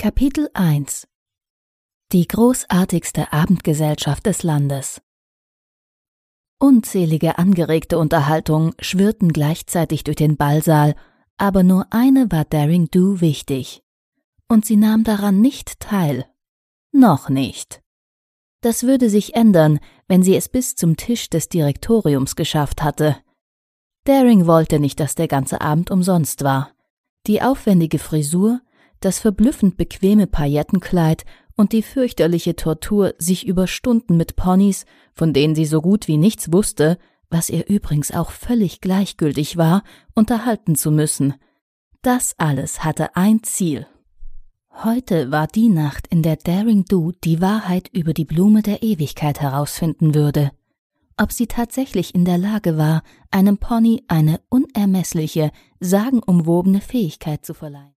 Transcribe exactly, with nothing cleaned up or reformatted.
Kapitel eins Die großartigste Abendgesellschaft des Landes. Unzählige angeregte Unterhaltungen schwirrten gleichzeitig durch den Ballsaal, aber nur eine war Daring Do wichtig. Und sie nahm daran nicht teil. Noch nicht. Das würde sich ändern, wenn sie es bis zum Tisch des Direktoriums geschafft hatte. Daring wollte nicht, dass der ganze Abend umsonst war. Die aufwendige Frisur, das verblüffend bequeme Paillettenkleid und die fürchterliche Tortur, sich über Stunden mit Ponys, von denen sie so gut wie nichts wusste, was ihr übrigens auch völlig gleichgültig war, unterhalten zu müssen. Das alles hatte ein Ziel. Heute war die Nacht, in der Daring Do die Wahrheit über die Blume der Ewigkeit herausfinden würde. Ob sie tatsächlich in der Lage war, einem Pony eine unermessliche, sagenumwobene Fähigkeit zu verleihen.